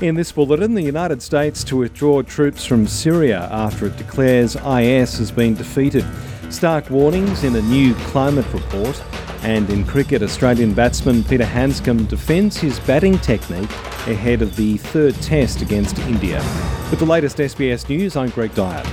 In this bulletin, the United States to withdraw troops from Syria after it declares IS has been defeated. Stark warnings in a new climate report. And in cricket, Australian batsman Peter Handscomb defends his batting technique ahead of the third test against India. With the latest SBS News, I'm Greg Dyer.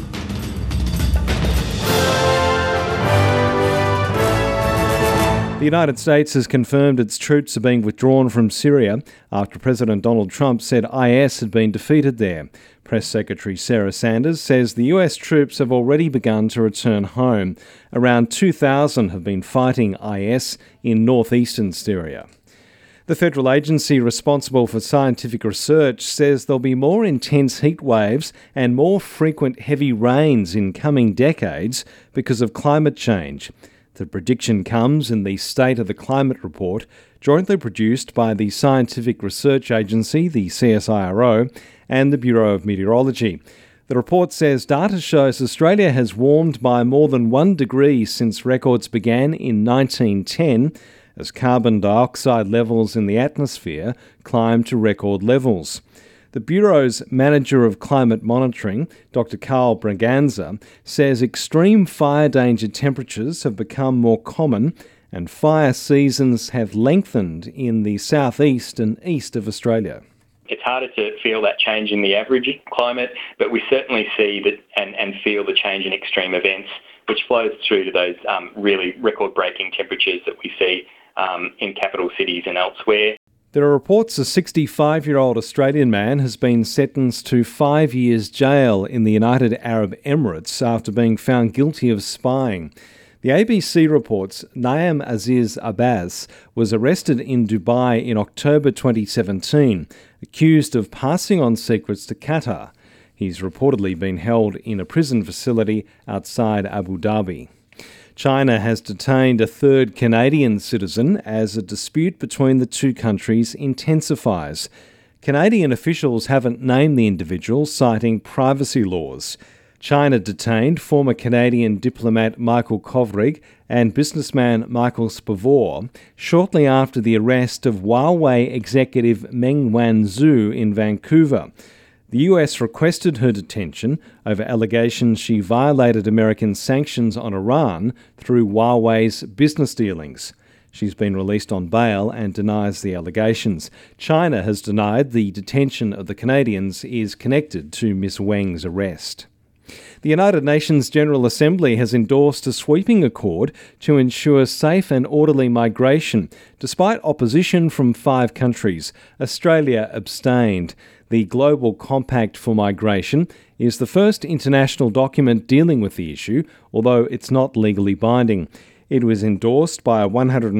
The United States has confirmed its troops are being withdrawn from Syria after President Donald Trump said IS had been defeated there. Press Secretary Sarah Sanders says the US troops have already begun to return home. Around 2,000 have been fighting IS in northeastern Syria. The federal agency responsible for scientific research says there'll be more intense heat waves and more frequent heavy rains in coming decades because of climate change. The prediction comes in the State of the Climate Report, jointly produced by the Scientific Research Agency, the CSIRO, and the Bureau of Meteorology. The report says data shows Australia has warmed by more than 1 degree since records began in 1910, as carbon dioxide levels in the atmosphere climb to record levels. The Bureau's Manager of Climate Monitoring, Dr. Carl Braganza, says extreme fire danger temperatures have become more common and fire seasons have lengthened in the southeast and east of Australia. It's harder to feel that change in the average climate, but we certainly see that and feel the change in extreme events, which flows through to those really record-breaking temperatures that we see in capital cities and elsewhere. There are reports a 65-year-old Australian man has been sentenced to 5 years jail in the United Arab Emirates after being found guilty of spying. The ABC reports Naim Aziz Abbas was arrested in Dubai in October 2017, accused of passing on secrets to Qatar. He's reportedly been held in a prison facility outside Abu Dhabi. China has detained a third Canadian citizen as a dispute between the two countries intensifies. Canadian officials haven't named the individual, citing privacy laws. China detained former Canadian diplomat Michael Kovrig and businessman Michael Spavor shortly after the arrest of Huawei executive Meng Wanzhou in Vancouver. The US requested her detention over allegations she violated American sanctions on Iran through Huawei's business dealings. She's been released on bail and denies the allegations. China has denied the detention of the Canadians is connected to Ms. Weng's arrest. The United Nations General Assembly has endorsed a sweeping accord to ensure safe and orderly migration. Despite opposition from 5 countries, Australia abstained. The Global Compact for Migration is the first international document dealing with the issue, although it's not legally binding. It was endorsed by a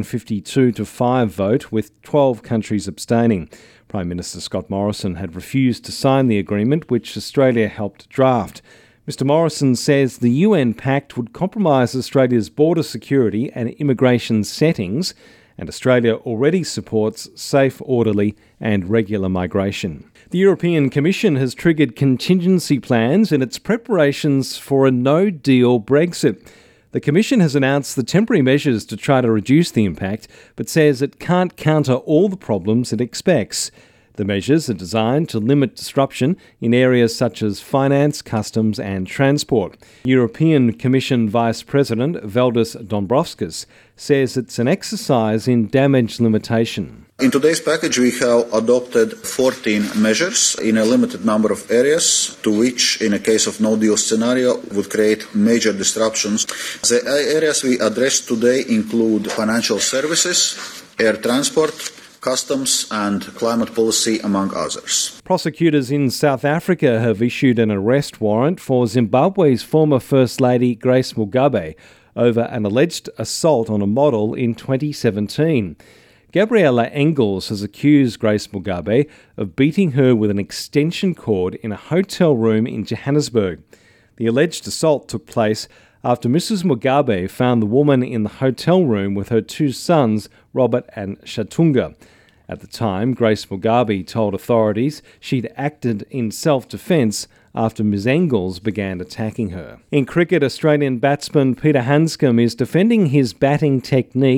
152-5 vote, with 12 countries abstaining. Prime Minister Scott Morrison had refused to sign the agreement, which Australia helped draft. Mr Morrison says the UN Pact would compromise Australia's border security and immigration settings, and Australia already supports safe, orderly and regular migration. The European Commission has triggered contingency plans in its preparations for a no-deal Brexit. The Commission has announced the temporary measures to try to reduce the impact, but says it can't counter all the problems it expects. The measures are designed to limit disruption in areas such as finance, customs and transport. European Commission Vice President Valdis Dombrovskis says it's an exercise in damage limitation. In today's package we have adopted 14 measures in a limited number of areas to which, in a case of no-deal scenario, would create major disruptions. The areas we address today include financial services, air transport, customs and climate policy, among others. Prosecutors in South Africa have issued an arrest warrant for Zimbabwe's former First Lady Grace Mugabe over an alleged assault on a model in 2017. Gabriella Engels has accused Grace Mugabe of beating her with an extension cord in a hotel room in Johannesburg. The alleged assault took place after Mrs. Mugabe found the woman in the hotel room with her 2 sons, Robert and Shatunga. At the time, Grace Mugabe told authorities she'd acted in self-defence after Ms Engels began attacking her. In cricket, Australian batsman Peter Handscomb is defending his batting technique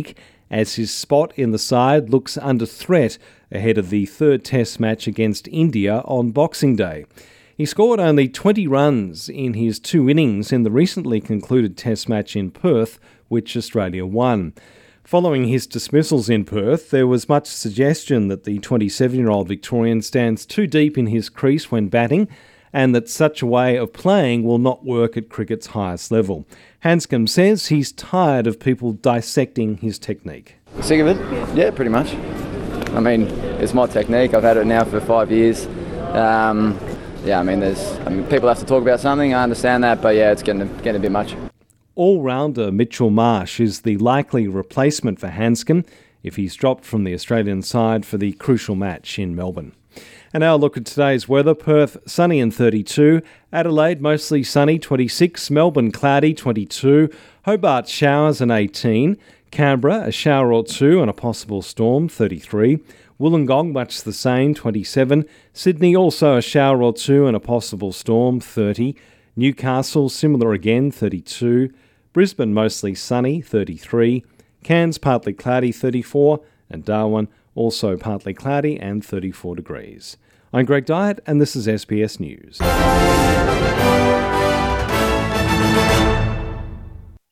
as his spot in the side looks under threat ahead of the third Test match against India on Boxing Day. He scored only 20 runs in his 2 innings in the recently concluded Test match in Perth, which Australia won. Following his dismissals in Perth, there was much suggestion that the 27-year-old Victorian stands too deep in his crease when batting, and that such a way of playing will not work at cricket's highest level. Handscomb says he's tired of people dissecting his technique. Sick of it? Yeah, pretty much. I mean, it's my technique. I've had it now for 5 years. People have to talk about something, I understand that, but yeah, it's getting a bit much. All-rounder Mitchell Marsh is the likely replacement for Handscomb if he's dropped from the Australian side for the crucial match in Melbourne. And now a look at today's weather. Perth, sunny and 32. Adelaide, mostly sunny, 26. Melbourne, cloudy, 22. Hobart, showers and 18. Canberra, a shower or two and a possible storm, 33. Wollongong, much the same, 27. Sydney, also a shower or two and a possible storm, 30. Newcastle, similar again, 32. Brisbane, mostly sunny, 33. Cairns, partly cloudy, 34. And Darwin, also partly cloudy and 34 degrees. I'm Greg Dyett, and this is SBS News.